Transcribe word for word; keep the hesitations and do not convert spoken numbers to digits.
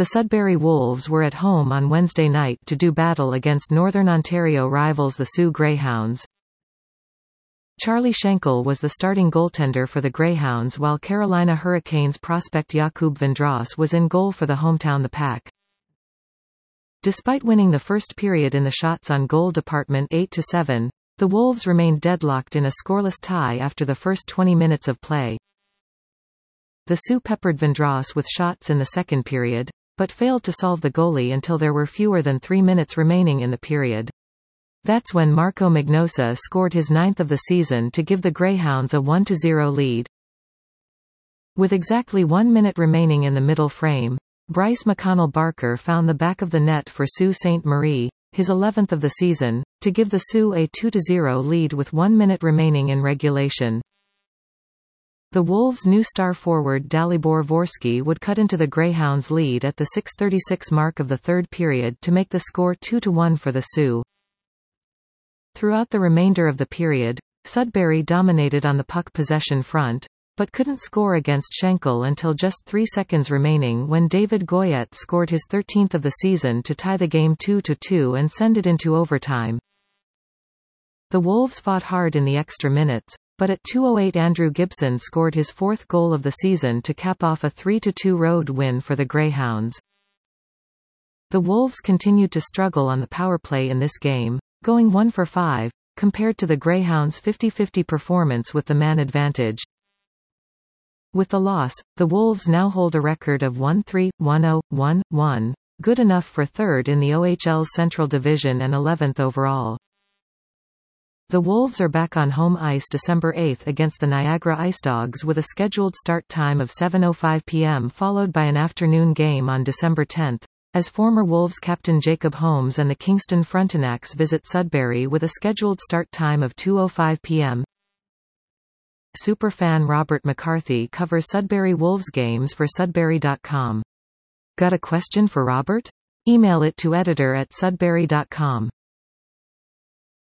The Sudbury Wolves were at home on Wednesday night to do battle against Northern Ontario rivals the Soo Greyhounds. Charlie Schenkel was the starting goaltender for the Greyhounds, while Carolina Hurricanes prospect Jakub Vendras was in goal for the hometown the Pack. Despite winning the first period in the shots on goal department eight to seven, the Wolves remained deadlocked in a scoreless tie after the first twenty minutes of play. The Sioux peppered Vendras with shots in the second period, but failed to solve the goalie until there were fewer than three minutes remaining in the period. That's when Marco Magnosa scored his ninth of the season to give the Greyhounds a one to zero lead. With exactly one minute remaining in the middle frame, Bryce McConnell Barker found the back of the net for Sault Ste. Marie, his eleventh of the season, to give the Sioux a two to zero lead with one minute remaining in regulation. The Wolves' new star forward Dalibor Vorsky would cut into the Greyhounds' lead at the six thirty-six mark of the third period to make the score two to one for the Sioux. Throughout the remainder of the period, Sudbury dominated on the puck possession front, but couldn't score against Schenkel until just three seconds remaining when David Goyette scored his thirteenth of the season to tie the game two to two and send it into overtime. The Wolves fought hard in the extra minutes, but at two oh eight Andrew Gibson scored his fourth goal of the season to cap off a three to two road win for the Greyhounds. The Wolves continued to struggle on the power play in this game, going one for five, compared to the Greyhounds' fifty fifty performance with the man advantage. With the loss, the Wolves now hold a record of one three, one oh, one one, good enough for third in the O H L's Central Division and eleventh overall. The Wolves are back on home ice December eighth against the Niagara Icedogs with a scheduled start time of seven oh five p m followed by an afternoon game on December tenth. As former Wolves captain Jacob Holmes and the Kingston Frontenacs visit Sudbury with a scheduled start time of two oh five p m Superfan Robert McCarthy covers Sudbury Wolves games for Sudbury dot com. Got a question for Robert? Email it to editor at Sudbury dot com.